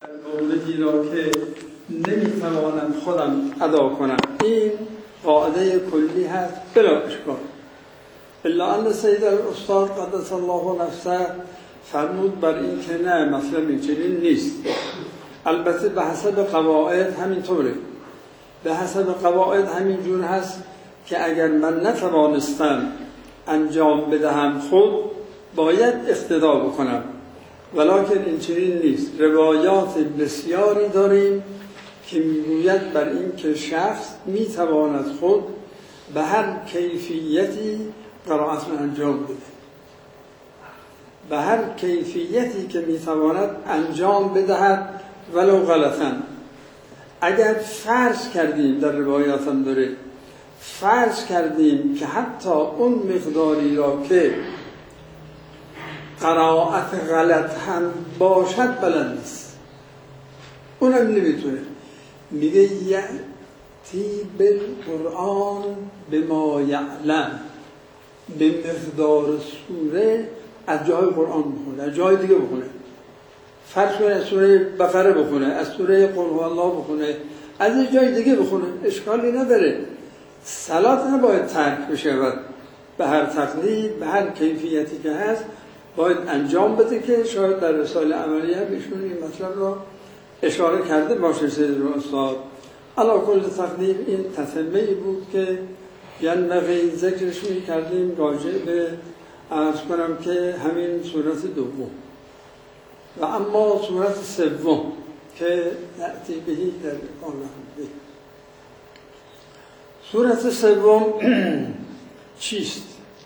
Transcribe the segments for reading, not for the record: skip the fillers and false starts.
موردی را که نمیتوانم خودم ادا کنم، این قاعده کلی هست بلا اشکال. الا ان سید الاستاد قدس الله نفسه فرمود بر این که نه، مثلا این چنین نیست. البته به حسب قواعد همینطوره، به حسب قواعد همینجور هست که اگر من نتوانستم انجام بدهم خود باید اقتدا بکنم، ولکن این چنین نیست. روایات بسیاری داریم که میگوید بر این که شخص میتواند خود به هر کیفیتی قرائت انجام بده، به هر کیفیتی که میتواند انجام بدهد ولو غلطاً. اگر فرض کردیم، در روایات هم داره، فرض کردیم که حتی اون مقداری را که قرائت غلط هم باشد بلد نیست، اونم نمیتونه، میگه یأتی بالقرآن بما یعلم، به مقدار سوره از جای قرآن بخونه، از جای دیگه بخونه. فرض کنه از سوره بقره بخونه، از سوره قل هو الله بخونه، از یه جای دیگه بخونه، اشکالی نداره. صلات نباید ترک بشه، به هر تقلید، به هر کیفیتی که هست باید انجام بده، که شاید در رساله عملیه ایشون این مطلب را اشاره کرده باشه سید الاستاد. علی کل تقدیر این تتمه‌ای بود که یعنی ذکرش می‌کردیم راجع به عرض کنم که همین صورت دوم و اما صورت سوم که نأتی بهی در آنها. صورت سوم چیست؟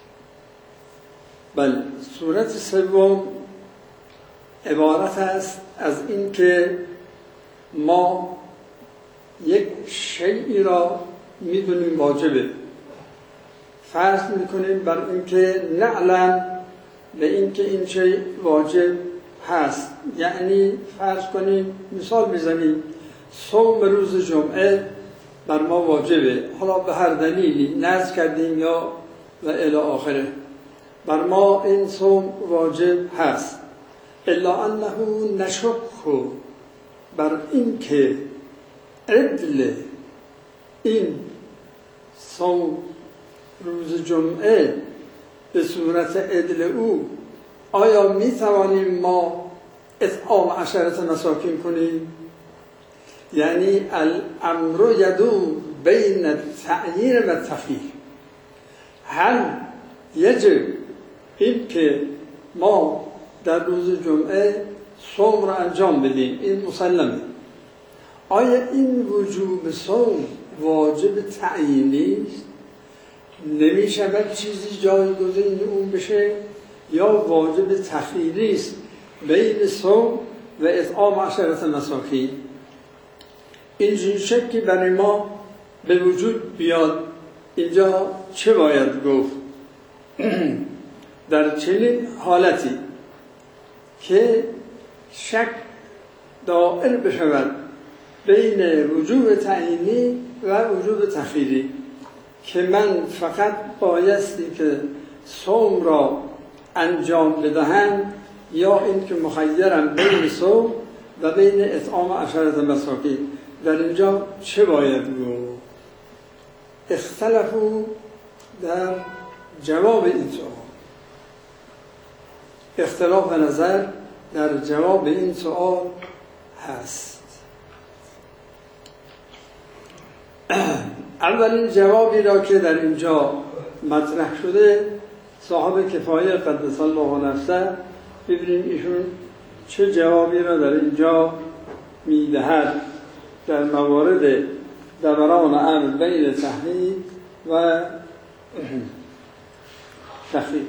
بله، صورت سوم عبارت است از این که ما یک شیئی را میدونیم واجبه، فرض میکنیم بر این که نعلم به این که این شیء واجب هست. یعنی فرض کنیم، مثال بزنیم، صوم روز جمعه بر ما واجبه، حالا به هر دلیلی نذر کردیم یا و الی آخره، بر ما این صوم واجب هست. الا انه نشک بر این که عدل این صوم روز جمعه به صورت عدل او، آیا می توانیم ما اطعام 10 مساکین کنیم؟ یعنی الامر یدور بین التعیین و التخییر. هل یجب این که ما در روز جمعه صوم را انجام بدیم، این مسلمه. آیا این وجوب صوم واجب تعیینی است؟ نمی شود چیزی جایگزین اون بشه، یا واجب تخییری است بین صوم و اطعام 10 مساکین؟ این شکی برای ما به وجود بیاد. اینجا چه باید گفت؟ در چنین حالتی که شک دائر بشود بین وجوب تعیینی و وجوب تخییری، که من فقط بایستی که صوم را انجام بدهم، یا این که مخیرم بین صوم و بین اطعام 10 مساکین، در اینجا چه باید گفت؟ اختلفوا در جواب این سوال. اختلاف نظر در جواب این سوال هست. اولین جوابی را که در اینجا مطرح شده، صاحب کفایه قدس الله نفسه، ببینیم ایشون چه جوابی را در اینجا میدهد در موارد دوران امر بین تحلیل و تخییر.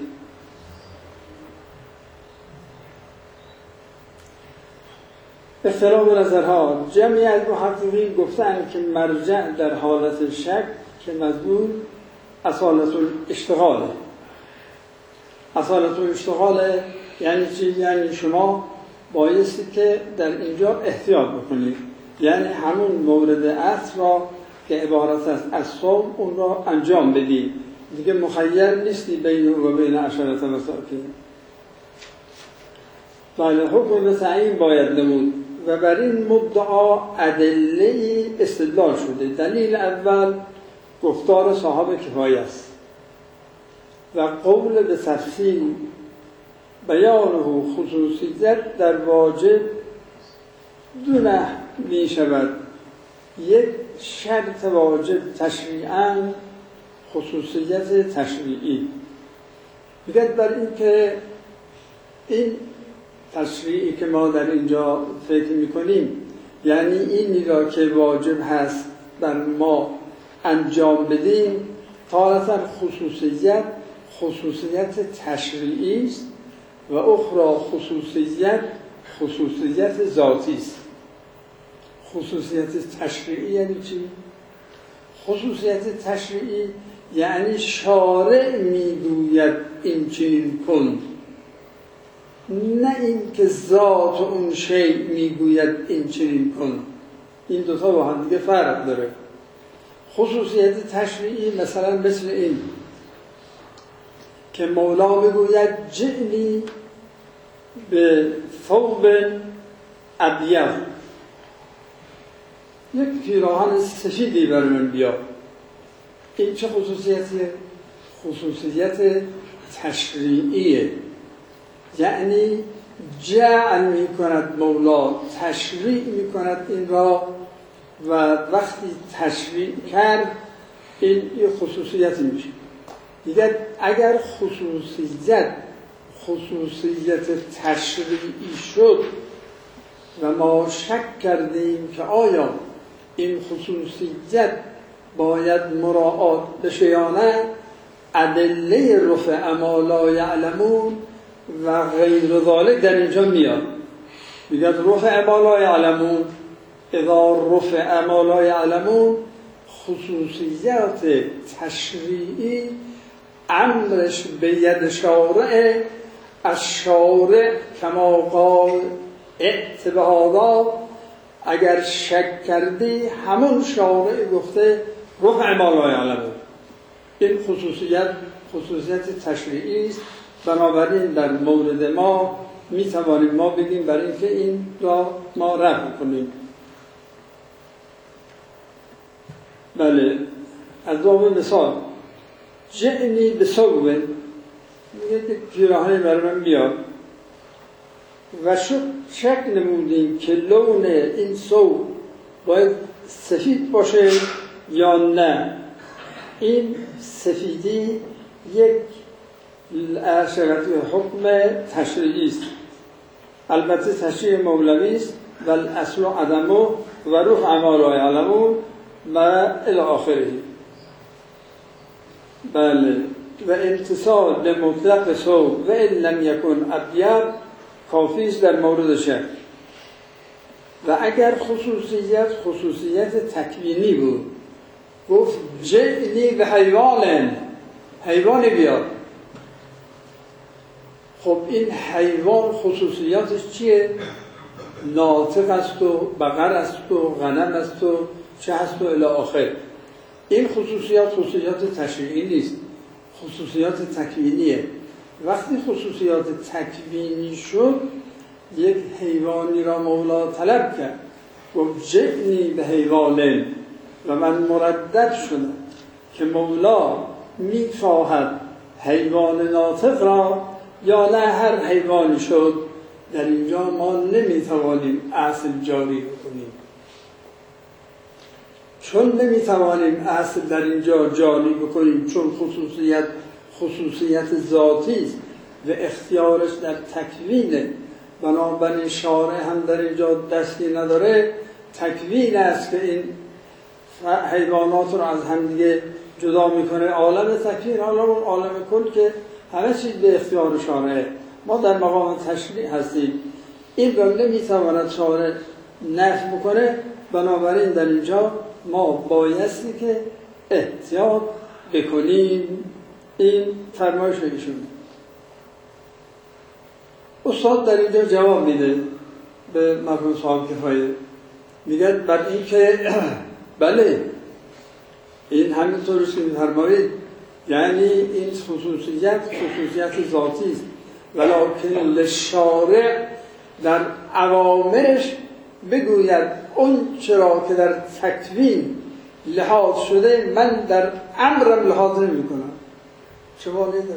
اختلاف نظرها. جمعی از محققین گفتند که مرجع در حالت شک که مضمون اصالت الاشتغاله. اصالت الاشتغاله یعنی چی؟ یعنی شما بایستی که در اینجا احتیاط بکنید، یعنی همون مورد اصل را که عبارت است از صوم، اون را انجام بدید، دیگه مخیر نیستی بین و بین 10 مساکین. بله، حکم به تعیین باید نمود و بر این مدعا ادله استدلال شده. دلیل اول گفتار صاحب کفایه است و قول به تفصیل بیانه خصوصیت در واجب دونه می شود. یک شرط واجب تشریعاً خصوصیت تشریعی. میگه بر این که این تشریعی که ما در اینجا فکر میکنیم، یعنی اینی را که واجب هست بر ما انجام بدیم، تارة خصوصیت تشریعی است و اخرى خصوصیت ذاتی است. خصوصیت تشریعی یعنی چی؟ خصوصیت تشریعی یعنی شارع میگوید این چنین کن، نه این که ذات اون شیء میگوید این چنین کن. این دوتا با هم دیگه فرق داره. خصوصیت تشریعی مثلا مثل این که مولا بگوید جئنی به ثوب ابیض، یک پیراهن سفیدی بر من بیار. این چه خصوصیتیه؟ خصوصیت تشریعیه. یعنی جعل می کند مولا، تشریع می کند این را، و وقتی تشریع کرد این خصوصیتی میشه. دیگر اگر خصوصیت تشریعی شد و ما شک کردیم که آیا این خصوصیت باید مراعات بشه یا نه، ادله رفع ما لا یعلمون و غیر ذالک در اینجا میاد. میگه رفع ما لا یعلمون، اذا رفع ما لا یعلمون، خصوصیت تشریعی امرش به ید شارع، از شارع کما قال ائت بهذا، اگر شک کردی همون شارع گفته رفع ما لا یعلمون. این خصوصیت تشریعی است. بنابراین در مورد ما میتوانیم ما بگیم برای اینکه این را ما رفع کنیم. بله، از دوم مثال جئنی به ثوب، میگه که پیراهنی برای من بیار و شک نمودیم که لون این ثوب باید سفید باشه یا نه. این سفیدی یک حکم تشریعی است، البته تشریع مولوی است، و الاصل عدمه و رفع ما لا یعلمون و الی آخره. بله، و امتصال به مطلق ثوب و ان لم یکن ابیض کافی است در مورد شک. و اگر خصوصیت تکوینی بود، گفت جئنی به حیوانی بیار. خب این حیوان خصوصیاتش چیه؟ ناطق است و بقر است و غنم است و چه هست و الی آخر. این خصوصیات تشریعی نیست، خصوصیات تکوینیه. وقتی خصوصیات تکوینی شد، یک حیوانی را مولا طلب کرد، گفت جئنی به حیوان، و من مردد شدم که مولا میخواهد حیوان ناطق را یا نه هر حیوانی شد. در اینجا ما نمیتوانیم اصل جاری بکنیم، چون نمیتوانیم اصل در اینجا جاری بکنیم، چون خصوصیت ذاتی است و اختیارش در تکوینه. بنابراین شارع هم در اینجا دستی نداره. تکوین است که این حیوانات رو از هم دیگه جدا میکنه. عالم تکوین، عالم کل که همه چیز به اختیار شارعه. ما در مقام تشریع هستیم، این رو نمیتواند شارع نفی بکنه. بنابراین در اینجا ما بایستی که احتیاط بکنیم. این فرمایش ایشون. استاد در اینجا جواب میده به مرحوم صاحب کفایه، میگه بر این که بله این همینطور که می‌فرمایید، یعنی این خصوصیت ذاتی است، ولکن للشارع در اوامرش بگوید اون چرا که در تکوین لحاظ شده من در امرم لحاظ نمی کنم، چه معنی داره؟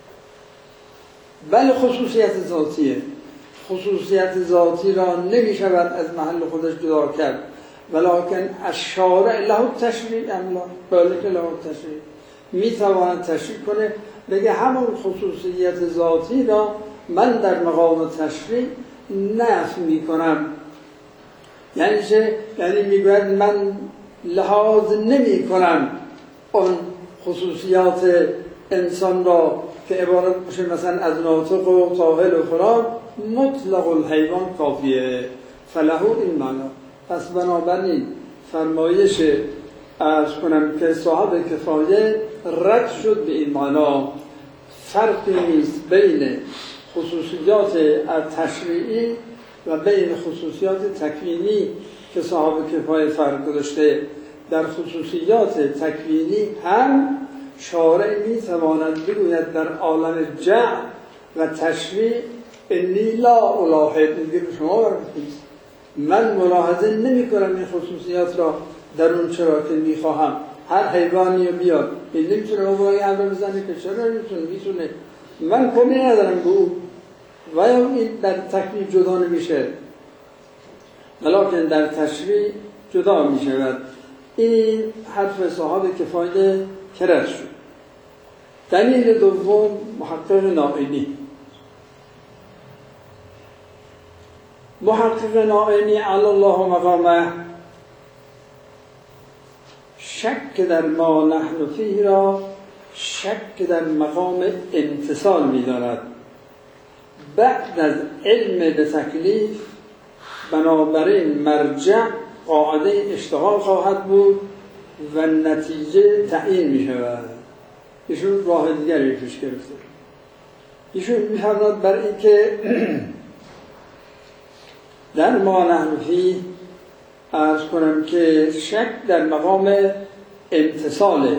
بله خصوصیت ذاتیه، خصوصیت ذاتی را نمی شود از محل خودش جدا کرد، ولکن الشارع له تشریع املا، بله که له تشریع می تواند تشریع کنه، بگه همون خصوصیت ذاتی را من در مقام تشریع نفی می کنم. یعنی چه؟ یعنی میگوید من لحاظ نمی کنم اون خصوصیات انسان را که عبارت باشه مثلا از ناطق و طاهل و فلان، مطلق الحیوان کافیه، فله این معنا. پس بنابراین فرمایش عرض کنم که صاحب کفایه رد شد به این معنا. فرقی نیست بین خصوصیات تشریعی و بین خصوصیات تکوینی که صاحب کفایه فرق داشته. در خصوصیات تکوینی هم شارع می تواند بگوید در عالم جمع و تشریع انی لا الاحظ، میگه شما برکتید من ملاحظه نمی کنم این خصوصیات را در اون چرا که میخواهم. هر حیوانی بیاد این نمیتونه اون برای امر بزنه که چرا میتونه من کمی ندارم به او و این در تکوین جدا نمیشه، ولیکن در تشریع جدا میشود. این حرف صاحب کفایه کرد شد. دلیل دوم محقق نائینی. محقق نائینی علی الله مقامه شک در ما نحن فیه را شک در مقام امتثال می‌داند. بعد از علم به تکلیف بنابراین مرجع قاعده اشتغال خواهد بود و نتیجه تعیین می شود. ایشون راه دیگری پیش گرفته. ایشون می‌فرماید بر این که در ما نحن فیه عرض کنم که شک در مقام امتثاله،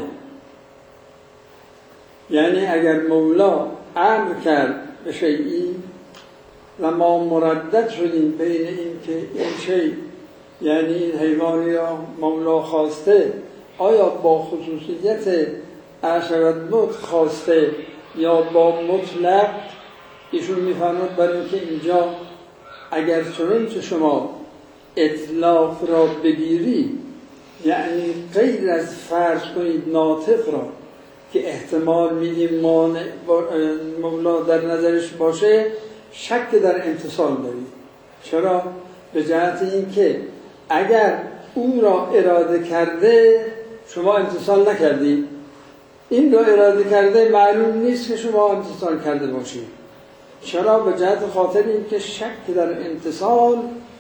یعنی اگر مولا امر کرد به شیئی و ما مردد شدیم بین این که این شیء یعنی این حیوانی را مولا خواسته آیا با خصوصیت اشرت مطلق خواسته یا با مطلق، ایشون می‌فرماید برای اینکه اینجا اگر چنانچه شما اطلاق را بگیری یعنی غیر از فرض کنید ناطق را که احتمال میدیم مولا در نظرش باشه، شک در امتثال دارید. چرا؟ به جهت این که اگر او را اراده کرده شما امتثال نکردید، این را اراده کرده معلوم نیست که شما امتثال کرده باشید. چرا؟ به جهت خاطر این که شک در امتثال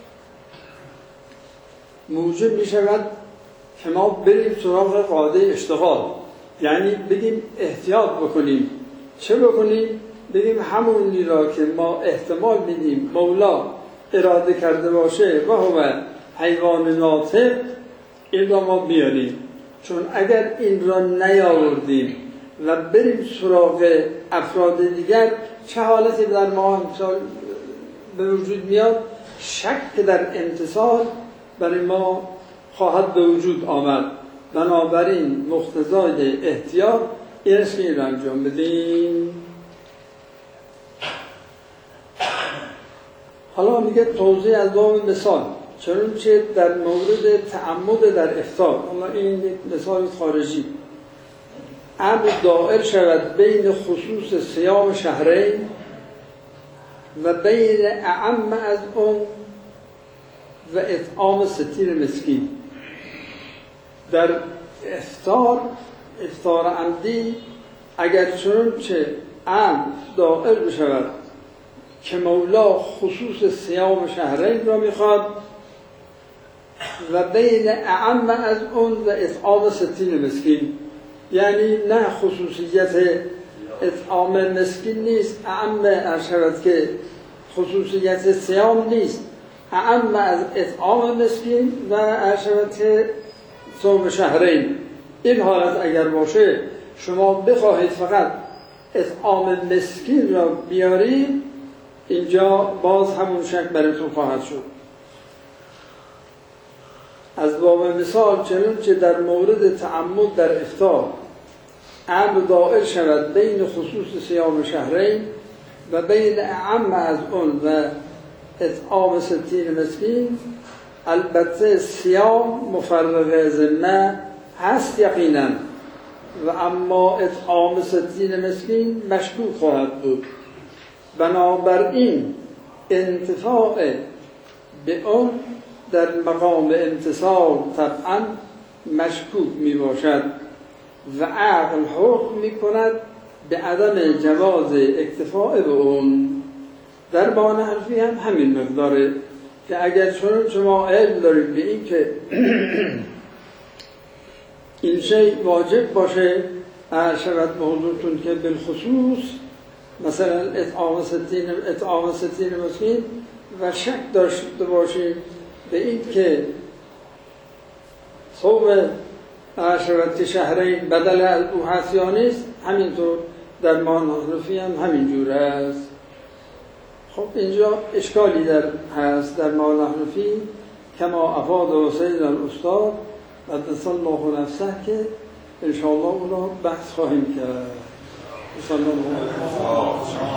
موجب می شود که ما بریم سراغ قاعده اشتغال، یعنی بگیم احتیاط بکنیم. چه بکنیم؟ بگیم همونی را که ما احتمال میدیم مولا اراده کرده باشه و هو حیوان ناطق، این را ما بیاریم. چون اگر این را نیاوردیم و بریم سراغ افراد دیگر، چه حالتی در ما امثال به وجود میاد؟ شک در امتثال برای ما خواهد به وجود آمد. بنابراین مقتضای احتیاط این است که این را انجام بدیم. حالا میگه توضیح از باب مثال، چنانچه در مورد تعمد در افطار، حالا این یک مثال خارجی، امر دائر شود بین خصوص صیام شهرین و بین اعم از اون و اطعام 60 مسکین. در افطار عمدی اگر چنانچه امر دائر بشود که مولا خصوص صیام شهرین را میخواد و بین اعم از اون و اطعام 60 مسکین، یعنی نه خصوصیت اطعام مسکین نیست، اعم ارشد که خصوصیت صیام نیست، اعم از اطعام مسکین و ارشد که صوم شهرین. این حالت اگر باشه شما بخواهید فقط اطعام مسکین را بیارید، اینجا باز همون شک براتون خواهد شد. از باب مثال چنانچه در مورد تعمد در افطار امر دائر شود بین خصوص صیام شهرین و بین اعم از اون و اطعام 60 مسکین، البته صیام مفرغ ذمه هست یقینا، و اما اطعام 60 مسکین مشکوک خواهد بود. بنابراین انتفاع به اون در مقام امتصال طبعا مشکوک می باشد و عقل حکم می کند به عدم جواز اکتفاء به اون. در بان حرفی هم همین مقداره که اگر چون شما علم دارید به این که این شیء واجب باشه شود به حضورتون که بالخصوص مثلا اطعام 60 مسکین و شک داشته باشید به این که صوم شود شهرین بدل از او هست یا نیست، همینطور در مانحنفی هم همینجور است. خب اینجا اشکالی هست در مانحنفی کما افاد سید الاستاد قدس الله نفسه که انشاءالله اون را بحث خواهیم کرد.